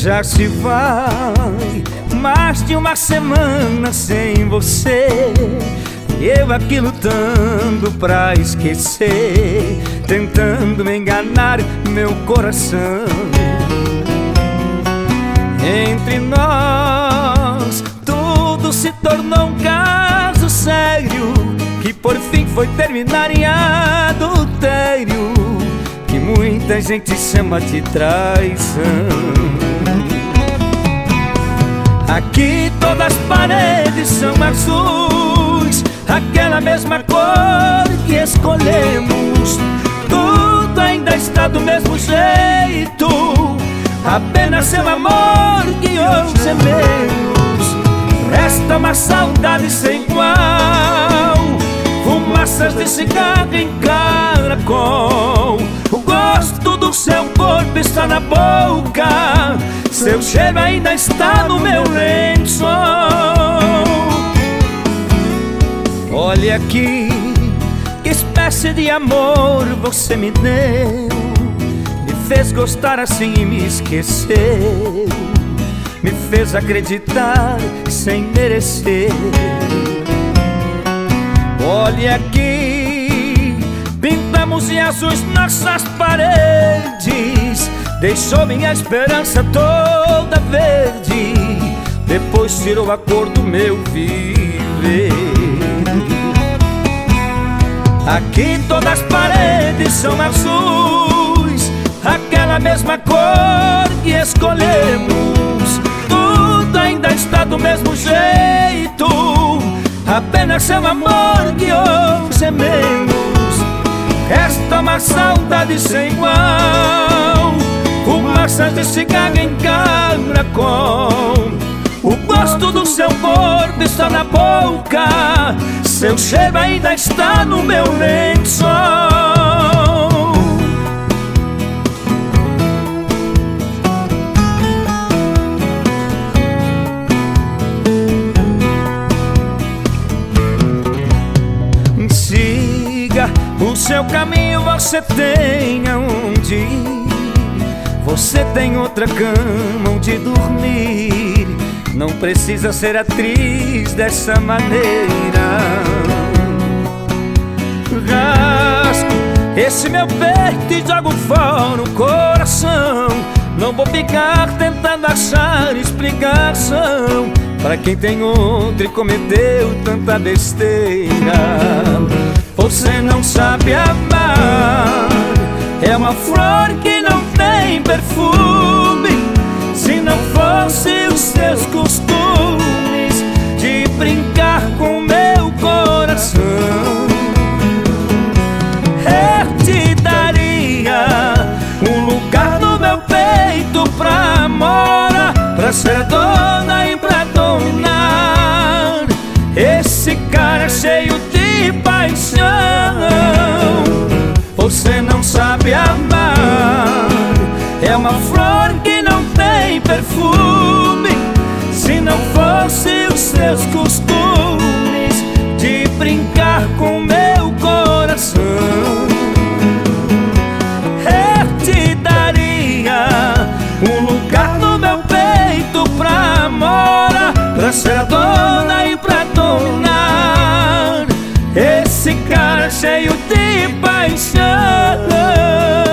Já se vai mais de uma semana sem você, e eu aqui lutando pra esquecer, tentando me enganar meu coração. Entre nós tudo se tornou um caso sério, que por fim foi terminar em adultério, que muita gente chama de traição. Aqui todas as paredes são azuis, aquela mesma cor que escolhemos. Tudo ainda está do mesmo jeito, apenas seu amor que hoje é menos. Resta uma saudade sem igual, fumaças de cigarro em caracol. O gosto do seu corpo está na boca, seu cheiro ainda está no meu lençol. Olha aqui, que espécie de amor você me deu, me fez gostar assim e me esqueceu, me fez acreditar sem merecer. Olha aqui, pintamos de azuis nossas paredes, deixou minha esperança toda verde, depois tirou a cor do meu viver. Aqui todas as paredes são azuis, aquela mesma cor que escolhemos. Tudo ainda está do mesmo jeito, apenas seu amor que hoje é menos. Resta uma saudade sem igual, fumaças de cigarro em caracol. O gosto do seu corpo está na boca, seu cheiro ainda está no meu lençol. Siga o seu caminho, você tem aonde ir, você tem outra cama onde dormir. Não precisa ser atriz dessa maneira. Rasgo esse meu peito e jogo fora o coração. Não vou ficar tentando achar explicação pra quem tem outro e cometeu tanta besteira. Você não sabe amar, é uma flor que não tem perfume. Se não fosse os seus costumes de brincar com meu coração, eu te daria um lugar no meu peito pra morar, pra ser dona e pra dominar. Esse cara é cheio de paixão. Você não sabe amar, é uma flor que não tem perfume. Se não fosse os seus costumes de brincar com meu coração, eu te daria um lugar no meu peito pra morar, pra ser a dona e pra dominar. Esse cara cheio de paixão.